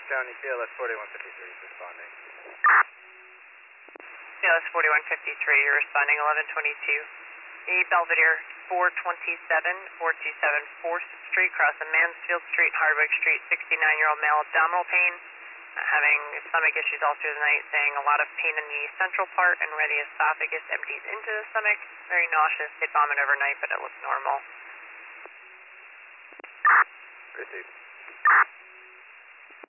County, CLS 4153 is responding. CLS 4153, you're responding 1122. A Belvedere 427 427 4th Street, crossing Mansfield Street, Hardwick Street, 69-year-old male, abdominal pain, having stomach issues all through the night, saying a lot of pain in the central part and where the esophagus empties into the stomach. Very nauseous, did vomit overnight, but it looks normal. Received.